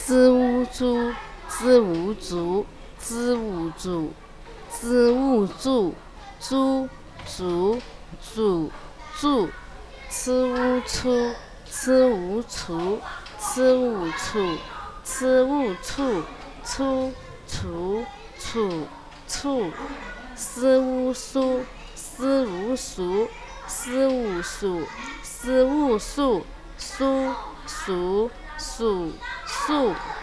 子午猪，子午猪，子午猪，子午猪，猪猪猪猪，子午处，子午处，子午处，子午处，处处处处，子午数，子午数，子午数，子午数，数数数数。